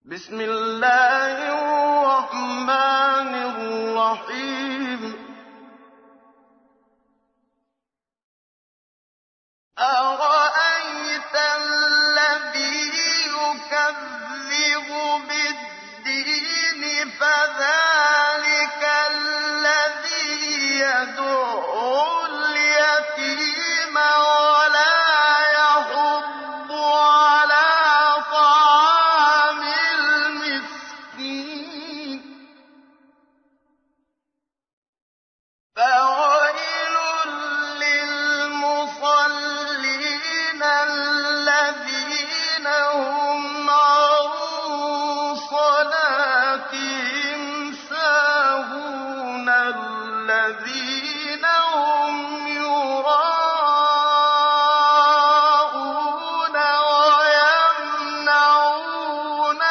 Bismillahirrahmanirrahim. أَرَأَيْتَ الَّذِي يُكَذِّبُ بِالدِّينِ فَذَلِكَ الَّذِي يَدُعُّ الْيَتِيمَ وَلَا يَحُضُّ عَلَىٰ طَعَامِ الْمِسْكِينِ فَوَيْلٌ لِّلْمُصَلِّينَ الَّذِينَ هُمْ عَن صَلَاتِهِمْ سَاهُونَ الَّذِينَ هُمْ يُرَاءُونَ وَيَمْنَعُونَ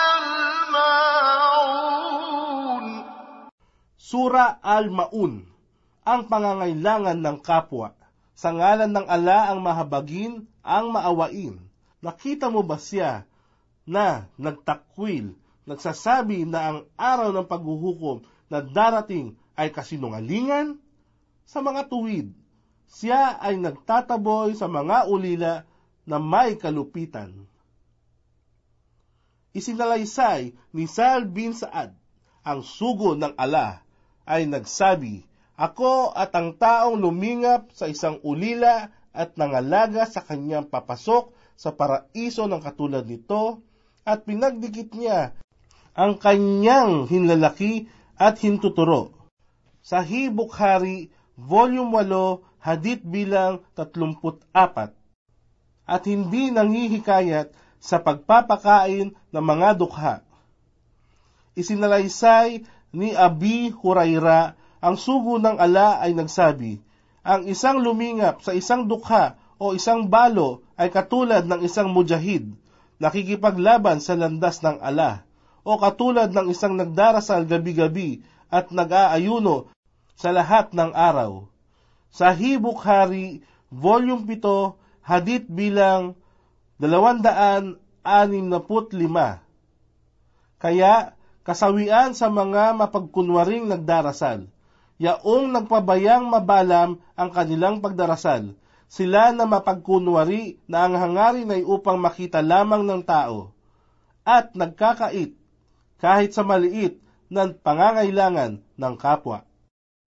الْمَاعُونَ. Sura Al-Maun, ang pangangailangan ng kapwa. Sa ngalan ng Allah ang mahabagin, ang maawain. Nakita mo ba siya na nagtakwil, nagsasabi na ang araw ng paghuhukom na darating ay kasinungalingan? Sa mga tuwid, siya ay nagtataboy sa mga ulila na may kalupitan. Isinalaysay ni Sa'd bin Sa'ad, ang sugo ng Allah, ay nagsabi, "Ako at ang taong lumingap sa isang ulila at nangalaga sa kanyang papasok sa paraiso ng katulad nito, at pinagdikit niya ang kanyang hinlalaki at hintuturo." Sahih Bukhari, Volume 8, Hadith bilang 34. At hindi nanghihikayat sa pagpapakain ng mga dukha. Isinalaysay ni Abi Huraira, ang sugo ng Allah, ay nagsabi, "Ang isang lumingap sa isang dukha o isang balo ay katulad ng isang mujahid, nakikipaglaban sa landas ng Allah, o katulad ng isang nagdarasal gabi-gabi at nag-aayuno sa lahat ng araw." Sahih Bukhari, Volume 7, Hadith bilang 265. Kaya, kasawian sa mga mapagkunwaring nagdarasal, yaong nagpabayang mabalam ang kanilang pagdarasal, sila na mapagkunwari na ang hangarin ay upang makita lamang ng tao, at nagkakait kahit sa maliit na pangangailangan ng kapwa.